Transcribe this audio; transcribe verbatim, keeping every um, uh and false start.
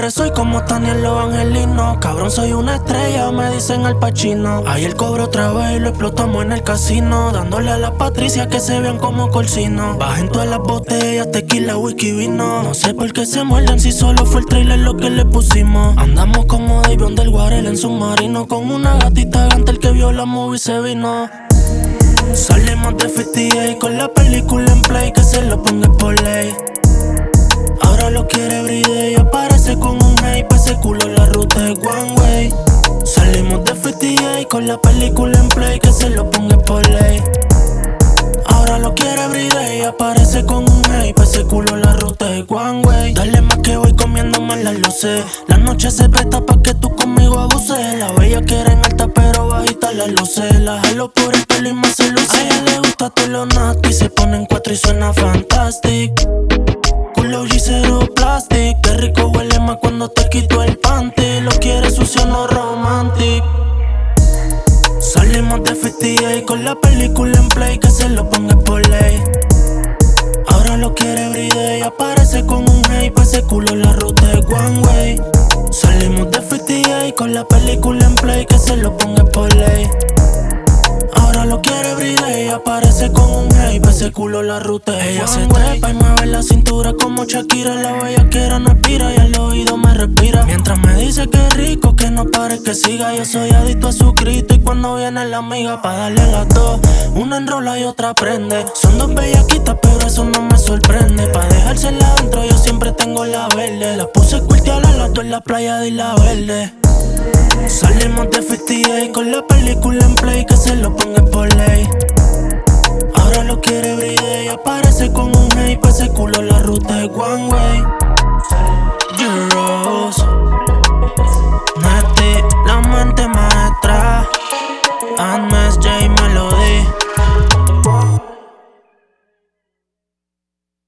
que soy como Tania en Los Angelinos. Cabrón, soy una estrella, me dicen Al Pacino. Ayer cobro otra vez y lo explotamos en el casino, dándole a la Patricia que se vean como Corsino. Bajen todas las botellas, tequila, whisky, vino. No sé por qué se muerden si solo fue el trailer lo que le pusimos. Andamos como Dave Underwater en submarino, con una gatita gante, el que vio la movie se vino. Salimos de cincuenta y ocho con la película en play, que se lo ponga por ley. Ahora lo quiere everyday y aparece con un hype, ese culo la ruta es one way. Salimos de cincuenta y ocho con la película en play, que se lo ponga por ley. Ahora lo quiere everyday y aparece con un hype, ese culo la ruta es one way. Dale más que voy comiendo más las luces. La noche se presta pa' que tú conmigo abuses. La bella quieren alta pero bajita las luces. La jalo por el pelo y más se luce. A ella le gusta todo lo nasty, se pone en cuatro y suena fantastic. Culo G cero plastic, qué rico huele más cuando te quito el panty. Lo quiere sucio, no romantic. Salimos de cincuenta y ocho con la película en play, que se lo ponga por ley. Ahora lo quiere everyday y aparece con un hype, ese culo la ruta es one way. Salimos de cincuenta y ocho con la película en play, que se lo ponga por ley. Ahora lo quiere everyday y aparece con un hype, ese culo la ruta es ella se trepa y mueve la cintura como Shakira. La bellaquera no expira y al oído me respira, mientras me dice que es rico, que no pare, que siga. Yo soy adicto a su grito y cuando viene la amiga pa' darle las dos, una enrola y otra prende. Son dos bellaquitas pero eso no me sorprende. Pa' dejársela adentro yo siempre tengo la verde. La puse cuarteada a las dos en la playa de Isla Verde. Salimos de cincuenta y ocho con la película en play, que se lo ponga por ley. Ahora lo quiere everyday y aparece con un hype, ese culo la ruta es one way. G-Rose, Nati, la mente maestra, Anmes, J.